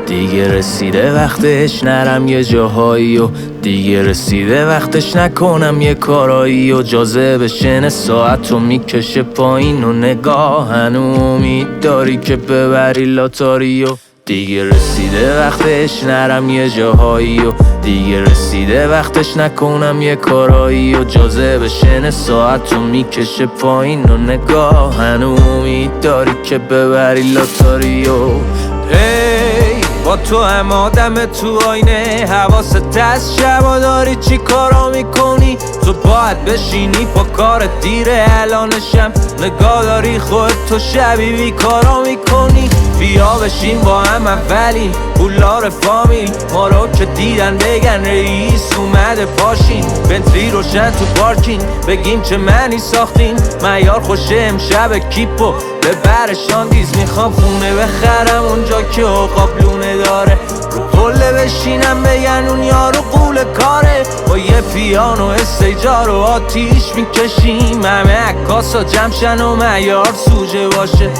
دیگه رسیده وقتش نرم یه جاهایی و دیگه رسیده وقتش نکنم یه کارایی و جاذبه شن ساعت رو میکشه پایین و نگاه هنو امید داری که ببری لاتاری و دیگه رسیده وقتش نرم یه جاهایی و دیگه رسیده وقتش نکنم یه کارایی و جاذبه شن ساعت رو میکشه پایین و نگاه هنو امید داری که ببری لاتاری و با تو هم آدم تو آینه حواست هست شبا داری چی کارا میکنی تو باید بشینی پا کارت دیره الانشم نگاه داری خود تو شبی بی کارا میکنی بیا بشین با هم اولی پولار فامیل ما رو که دیدن بگن رئیس اومده پاشین بنتلی روشن تو پارکینگ بگیم چه منی ساختین معیار خوشه امشب کیپو ببرشان دیز میخوام خونه بخرم اونجا که قابلونه داره رو پله بشینم بگن اون یارو قول کاره با یه پیانو استیجا رو آتیش میکشیم همه عکاسا جمشن و معیار سوژه باشه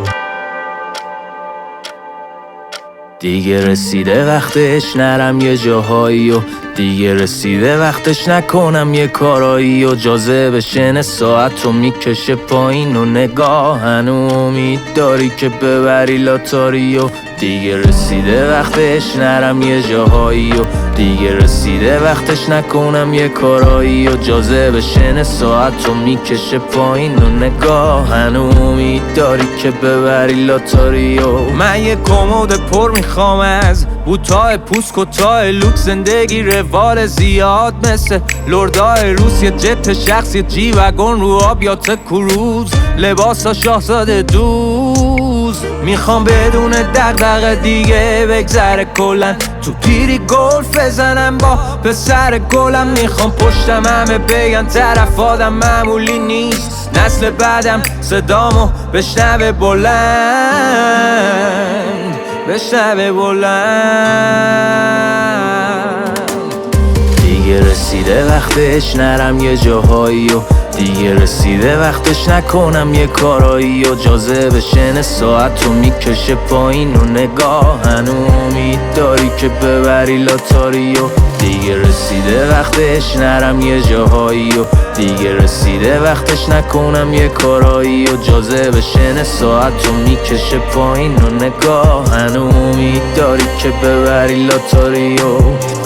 دیگه رسیده وقتش نرم یه جاهایی و دیگه رسیده وقتش نکنم یه کارایی و جاذبه شن ساعت رو میکشه پایین و نگاه هنو امید داری که ببری لاتاری و دیگه رسیده وقتش نرم یه جاهایی و دیگه رسیده وقتش نکنم یه کارایی و جاذبه شن ساعت رو میکشه پایین و نگاه هنو امید داری که ببری لاتاری و من یه کمد پر میخوام از بوتای پوست کتای لوک زندگی روال زیاد مثل لردای روس یه جت شخص یه جی وگن رو آب یا کروز لباسا شاهزاده دوز میخوام بدون دغدغه دیگه بگذره کلن تو پیری گلف بزنم با پسر گلم میخوام پشتم همه بگن طرف آدم معمولی نیست نسل بعدم صدامو بشنوه بلند بشنوه بلند دیگه رسیده وقتش نرم یه جاهایی و دیگه رسیده وقتش نکنم یه کارایی و جاذبه شن ساعت رو میکشه پایین و نگاه هنو امید داری که ببری لاتاری و دیگه رسیده وقتش نرم یه جاهایی و دیگه رسیده وقتش نکنم یه کارایی و جاذبه شن ساعت رو میکشه پایین و نگاه هنو امید داری که ببری لاتاری و